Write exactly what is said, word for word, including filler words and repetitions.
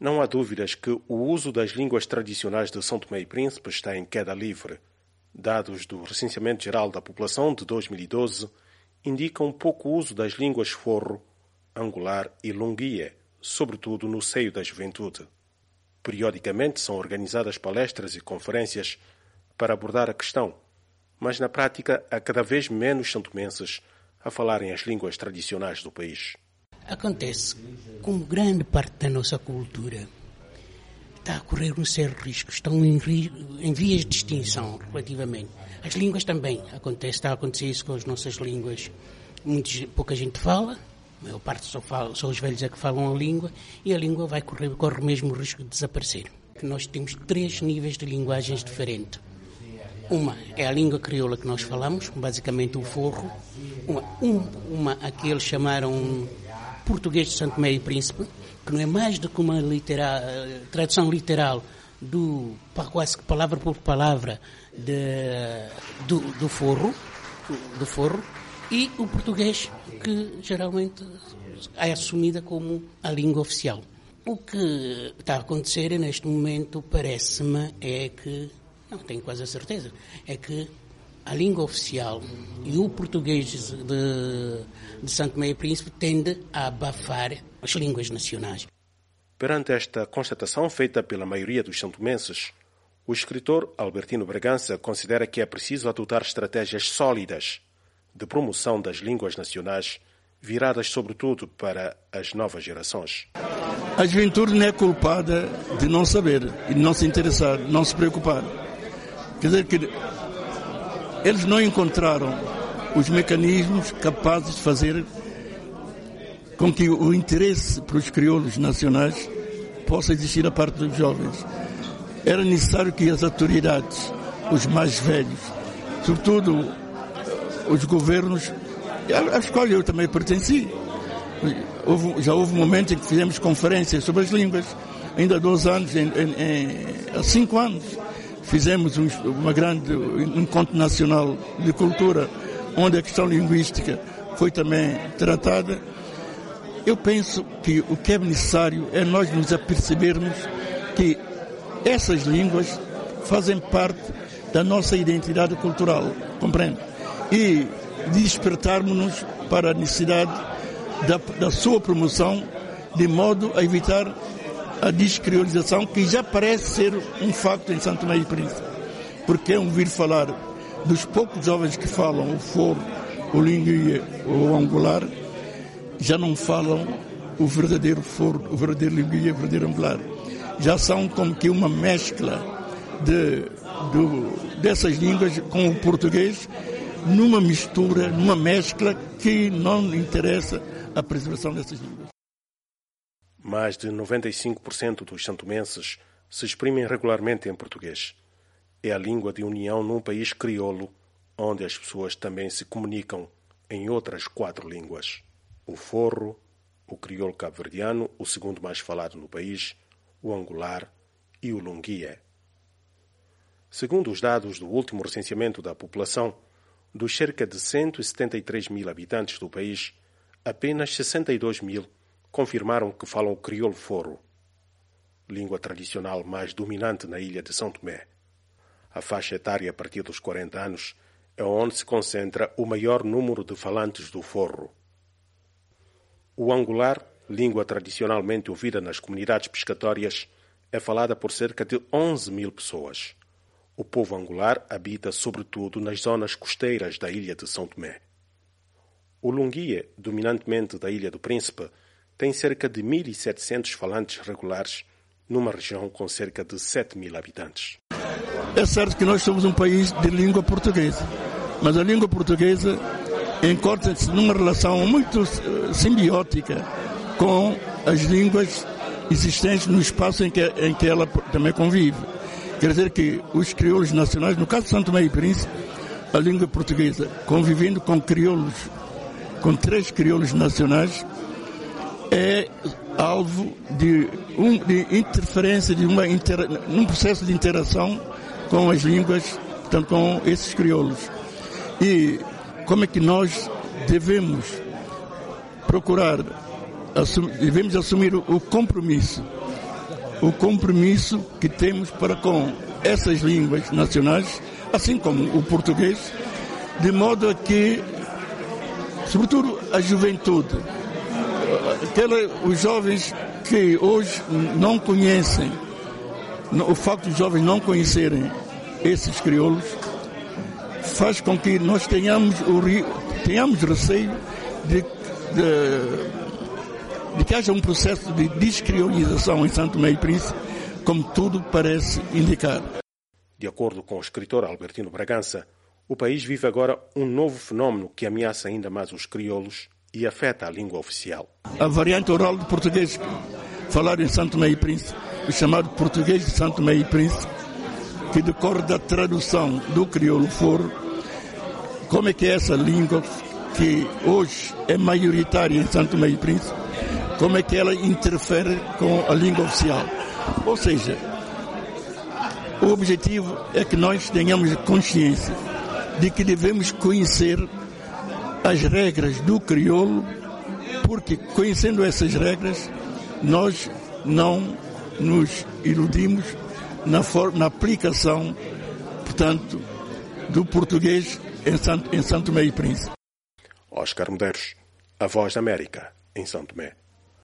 Não há dúvidas que o uso das línguas tradicionais de São Tomé e Príncipe está em queda livre. Dados do Recenseamento Geral da População de dois mil e doze indicam pouco uso das línguas forro, angular e lunguia, sobretudo no seio da juventude. Periodicamente são organizadas palestras e conferências para abordar a questão, mas na prática há cada vez menos santomenses a falarem as línguas tradicionais do país. Acontece, como grande parte da nossa cultura está a correr um sério risco, estão em, em vias de extinção relativamente. As línguas também, acontece, está a acontecer isso com as nossas línguas. Muitos, pouca gente fala, a maior parte só, fala, só os velhos é que falam a língua, e a língua vai correr, corre mesmo o risco de desaparecer. Nós temos três níveis de linguagens diferentes. Uma é a língua crioula que nós falamos, basicamente o forro. Uma, um, uma a que eles chamaram português de São Tomé e Príncipe, que não é mais do que uma literal, tradução literal do, quase que palavra por palavra de, do, do forro, do forro, e o português, que geralmente é assumida como a língua oficial. O que está a acontecer neste momento, parece-me, é que, não tenho quase a certeza, é que a língua oficial e o português de, de São Tomé e Príncipe tende a abafar as línguas nacionais. Perante esta constatação feita pela maioria dos santomenses, o escritor Albertino Bragança considera que é preciso adotar estratégias sólidas de promoção das línguas nacionais, viradas sobretudo para as novas gerações. A juventude não é culpada de não saber e de não se interessar, não se preocupar. Quer dizer que eles não encontraram os mecanismos capazes de fazer com que o interesse pelos crioulos nacionais possa existir da parte dos jovens. Era necessário que as autoridades, os mais velhos, sobretudo os governos, aos quais eu também pertenci, houve, já houve um momento em que fizemos conferências sobre as línguas, ainda há dois anos, em, em, em, há cinco anos, fizemos um, uma grande encontro nacional de cultura, onde a questão linguística foi também tratada. Eu penso que o que é necessário é nós nos apercebermos que essas línguas fazem parte da nossa identidade cultural, compreende? E despertarmos-nos para a necessidade da, da sua promoção, de modo a evitar a descriolização, que já parece ser um facto em São Tomé e Príncipe. Porque é ouvir falar dos poucos jovens que falam o forro, o linguia ou o angular, já não falam o verdadeiro forro, o verdadeiro linguia e o verdadeiro angular. Já são como que uma mescla de, de, dessas línguas com o português, numa mistura, numa mescla que não interessa a preservação dessas línguas. Mais de noventa e cinco por cento dos santomenses se exprimem regularmente em português. É a língua de união num país crioulo, onde as pessoas também se comunicam em outras quatro línguas. O forro, o crioulo cabo-verdiano, o segundo mais falado no país, o angular e o lunguia. Segundo os dados do último recenseamento da população, dos cerca de cento e setenta e três mil habitantes do país, apenas sessenta e dois mil confirmaram que falam o crioulo forro, língua tradicional mais dominante na ilha de São Tomé. A faixa etária a partir dos quarenta anos é onde se concentra o maior número de falantes do forro. O angular, língua tradicionalmente ouvida nas comunidades pescatórias, é falada por cerca de onze mil pessoas. O povo angular habita sobretudo nas zonas costeiras da ilha de São Tomé. O lunguia, dominantemente da Ilha do Príncipe, tem cerca de mil e setecentos falantes regulares, numa região com cerca de sete mil habitantes. É certo que nós somos um país de língua portuguesa, mas a língua portuguesa encontra-se numa relação muito simbiótica com as línguas existentes no espaço em que, em que ela também convive. Quer dizer que os crioulos nacionais, no caso de São Tomé e Príncipe, a língua portuguesa, convivendo com crioulos, com três crioulos nacionais, é alvo de, um, de interferência, de uma inter, num processo de interação com as línguas, portanto, com esses crioulos. E como é que nós devemos procurar, assumir, devemos assumir o, o compromisso o compromisso que temos para com essas línguas nacionais, assim como o português, de modo a que, sobretudo a juventude, aquela, os jovens que hoje não conhecem, o facto de os jovens não conhecerem esses crioulos, faz com que nós tenhamos, o, tenhamos receio de, de, de que haja um processo de descriolização em Santo Tomé e Príncipe, como tudo parece indicar. De acordo com o escritor Albertino Bragança, o país vive agora um novo fenómeno que ameaça ainda mais os crioulos e afeta a língua oficial. A variante oral de português falado em Santo Tomé e Príncipe, o chamado português de Santo Tomé e Príncipe, que decorre da tradução do crioulo foro, como é que é essa língua que hoje é maioritária em Santo Tomé e Príncipe, como é que ela interfere com a língua oficial. Ou seja, o objetivo é que nós tenhamos consciência de que devemos conhecer as regras do crioulo, porque conhecendo essas regras, nós não nos iludimos na, forma, na aplicação, portanto, do português em Santo, em Santo Tomé e Príncipe. Oscar Medeiros, a Voz da América, em São Tomé.